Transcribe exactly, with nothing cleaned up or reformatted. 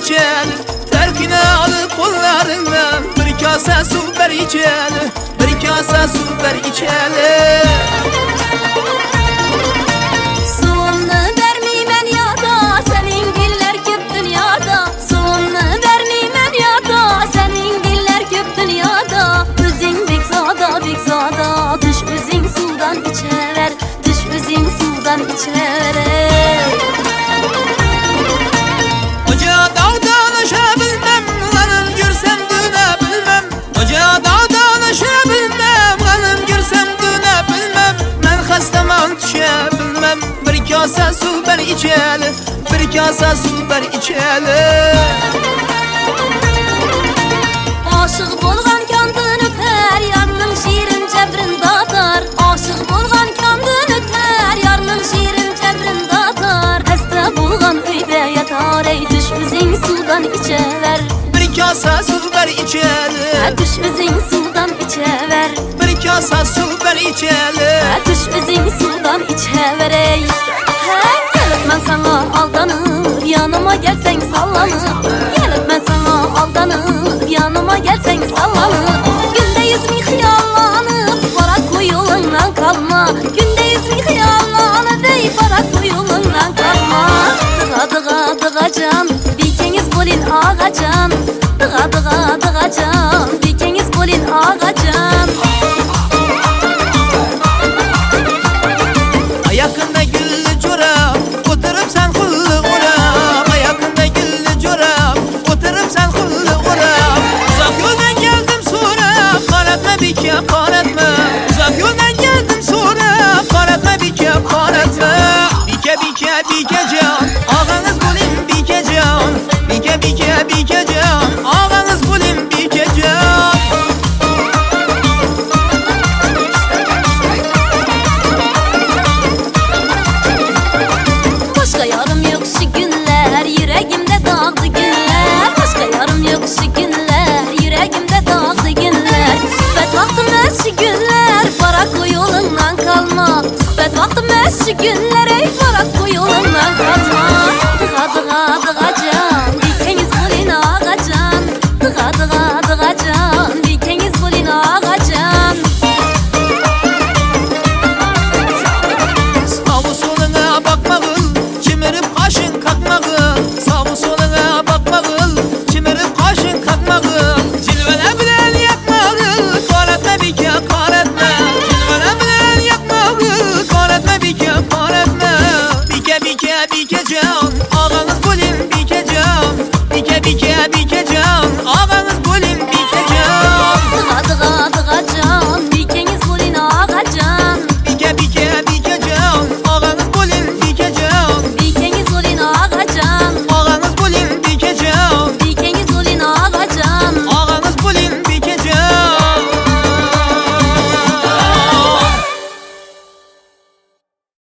içel, terkine alıp kollarından bir kase su ver içel, bir kase su ver içel. Suvumnu vermeymen yada, senin diller köp dünyada. Suvumnu vermeymen yada, senin diller köp dünyada. Özün bekzada bekzada, düş özün sudan içever, düş özün sudan içever. Ocağa dağdan aşabilmem, kanım görsem dönebilmem. Ocağa dağdan aşabilmem, kanım görsem dönebilmem. Ben hastaman düşebilmem, bir kase su ver içel, bir kase su ver içel. Aşık bolgan kandın öper, yarnım şiirin cebrin datar. Aşık bolgan kandın öper, yarnım şiirin cebrin datar. Hasta bolgan öyde yatar, ey düş özün sudan içever, Bir kase su ver içel, ha düş özün sudan içever, bir kase su ver içel. ha düş özün sudan içever ey. Hey, gelip ben sana aldanır, yanıma gelsen sallanır. Gelip ben sana aldanır, yanıma gelsen sallanır. Günde yüz mi hıyallanıp, para koyulundan kalma. Günde yüz mi hıyallanıp, ey para koyulundan kalma. Dığa dığa dığa dikeniz bolin ağacan. Dığa dığa dığa dikeniz bolin ağacan. Ayakında güllü çorap, oturup sen kullu orap. Ayakında güllü çorap, oturup sen kullu orap. Uzak yoldan geldim sonra, karetme bir kefar etme. Uzak yoldan geldim sonra, karetme bir kefar etme. Bike bike bike can, ağanız bulim bike can. Bike bike bike can, ağanız bulim bike can. Başka yarım yok şu günler, yüreğimde dağdı günler. Başka yarım yok şu günler, yüreğimde dağdı günler. Sohbet vaktim ez şu günler, para koyulundan kalma. Sohbet vaktim ez şu günler,